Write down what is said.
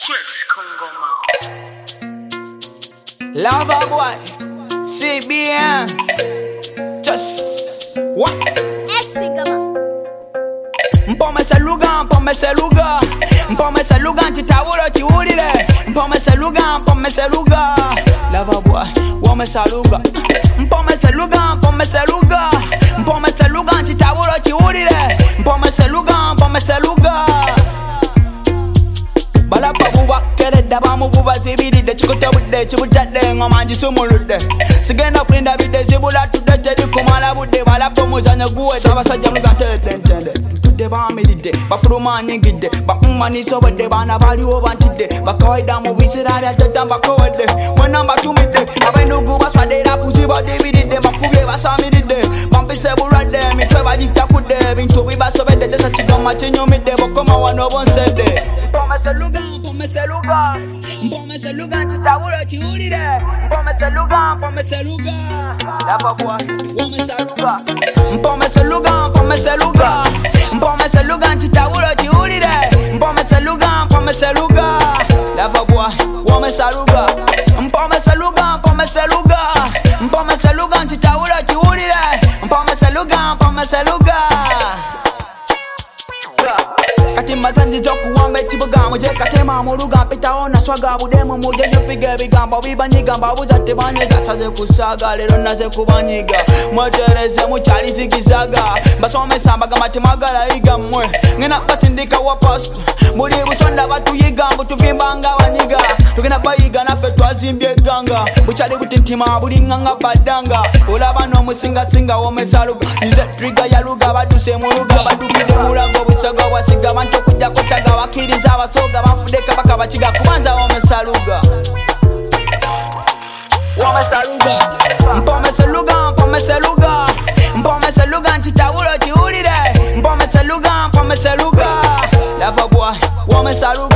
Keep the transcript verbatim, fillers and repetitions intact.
Yes, Congo Lava boy, C B M, just what? Mpome saluga, mpome saluga, mpome saluga, ntitawulo chiwulire. Mpome saluga, mpome saluga, lava boy, wome saluga. Mpome saluga, mpome saluga, mpome saluga, ntitawulo chiwulire. Mpome saluga, mpome saluga. Balapa buba kereda bamu buba zibiride chikote budde chibutadde ngomanji sumulude sigenda kulinda bide zibula tudde kumala budde balapa muzanya guwe sabasajja mugante tentende tudde bamiride bafuruma nyingide bamumani sobede bana baliwo bantide bakawaida mu bisira bya tatamba kowede mwana batumide abenugu baswadera puziba dibiride makubye basamiride bampise bulade mitwe bajita kudde bintu bibasobede sesa kigoma kinyumide bokoma wano bonsede Mpome saluga, mpome saluga, mpome saluga, ntitawulo chiwulire. Mpome saluga, mpome saluga, lava boy, wome saluga. Mpome saluga, mpome saluga, mpome saluga, ntitawulo chiwulire. Mpome saluga, mpome saluga, lava boy, wome saluga. Mpome saluga, mpome saluga, mpome saluga, ntitawulo chiwulire. Mpome saluga, mpome saluga. Kati mazandi zoku wambe chibuga muje katema muruga pita ona swaga budemo muje nyufige bigambo bibanyiga buzate banyega saze kusaga lero naze kubanyiga mwatereze muchali zigizaga basome sambaga matemagala igamwe ngena basindika wa post muri buchonda batuyiga butuvimbanga banyiga tugena bayiga nafe twazimbye ganga buchali butintima bulinganga badanga olaba no musinga singa womesaluga ize trigger ya luga baduse muruga badukide mulago busaga wasiga bantu kujja kuchaga wakiriza abasoga bafudeka baka bakiga kubanza womesaluga womesaluga mpome saluga mpome saluga mpome saluga ntitawulo chiwulire mpome saluga mpome saluga lava boy womesaluga